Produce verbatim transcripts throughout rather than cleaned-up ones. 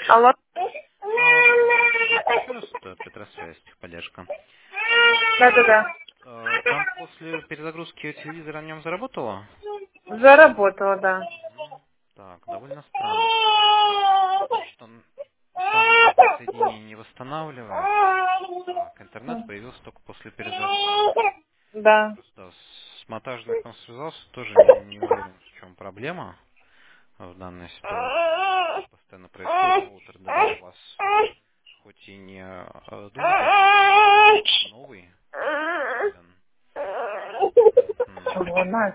Алло. А, Здравствуйте еще раз, это Петросвязь, техподдержка. Да-да-да. А, Там после перезагрузки телевизора на нем заработало? Заработала, да. Мгм. Так, довольно странно, потому что н- сам соединение не восстанавливается. Так, интернет появился только после перезагрузки. Да. Просто да, с монтажником связался, тоже не, не уверен, в чем проблема в данной ситуации. Это постоянно происходит, роутер давно у вас хоть и не э, долгий-долгий, но новый установлен. Мгм. Чего, Настя?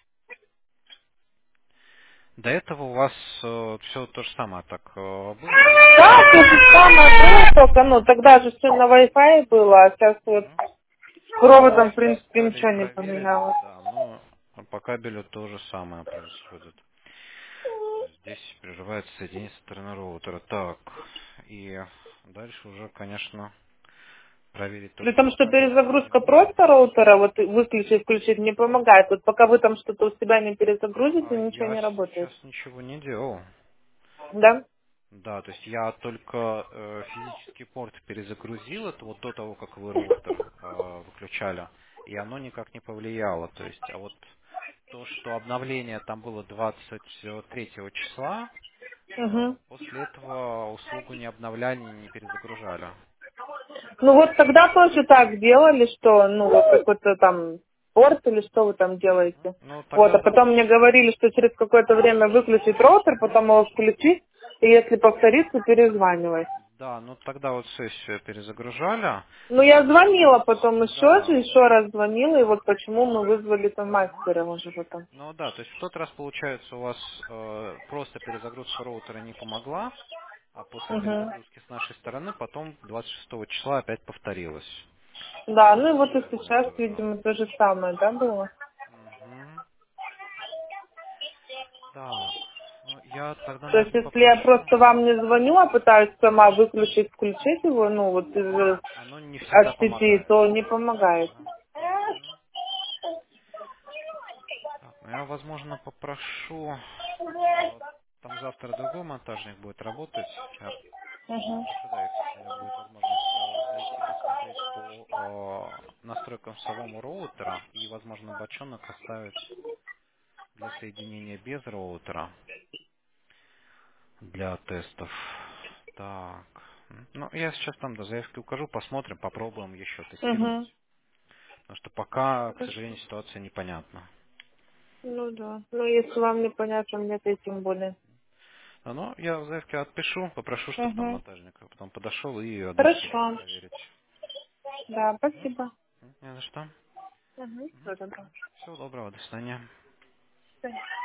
До этого у вас все то же самое так э, было, да? Да, то же самое было, только, ну, тогда же все на Wi-Fi было, а сейчас вот Мгм. с Ну, проводом, в принципе, искали, ничего не проверили, поменялось. да, но по кабелю то же самое происходит. То есть здесь прерывается соединение со стороны роутера. Так, и дальше уже, конечно, проверить то, При что том, по что кабелю не перезагрузка будет. просто роутера, вот выключить, включить не помогает. Вот пока вы там что-то у себя не А перезагрузите, ничего я не работает. сейчас ничего не делал. Да? Да, то есть я только э, физический порт перезагрузил, это вот до того, как вы роутер э, выключали, и оно никак не повлияло. То есть, а вот то, что обновление там было двадцать третьего числа, э, Угу. после этого услугу не обновляли, не перезагружали. Ну вот тогда тоже так делали, что, ну, вот какой-то там порт или что вы там Мгм. делаете. Ну, Вот, тогда а да. потом мне говорили, что через какое-то время выключить роутер, потом его включить, и если повторится, перезванивать. Да, ну тогда вот сессию перезагружали. Ну, я звонила потом еще же, Да. еще раз звонила, и вот почему мы вызвали там мастера уже потом. Ну да, то есть в тот раз, получается, у вас э, просто перезагрузка роутера не помогла, а после Угу. перезагрузки с нашей стороны потом двадцать шестого числа опять повторилось. Да, ну и вот и Одно и сейчас, то же. видимо, то же самое, да, было? Мгм. Так, ну, я тогда, То есть, наверное, если я попрошу. просто вам не звоню, а пытаюсь сама выключить, включить его, ну, вот из э, Оно не всегда от сети, помогает. то не помогает. Да. Мгм. Так, ну я, возможно, попрошу. э, Там завтра другой монтажник будет работать. Я Угу. попрошу, да, если будет возможность э, зайти посмотреть по э, настройкам самого роутера и, возможно, бочонок оставить для соединения без роутера для тестов. Так. М, Ну, я сейчас там до заявки укажу, посмотрим, попробуем еще Угу. тестировать. Потому что пока, к Хорошо. сожалению, ситуация непонятна. Ну да. Ну, если вам непонятно, мне то и тем более. А, Ну, я в заявке отпишу, попрошу, чтобы там Угу. монтажник потом подошел и администратор Хорошо. проверить. Да, М? спасибо. М, Не за что. Угу. Всего доброго. Всего доброго, до свидания. До свидания.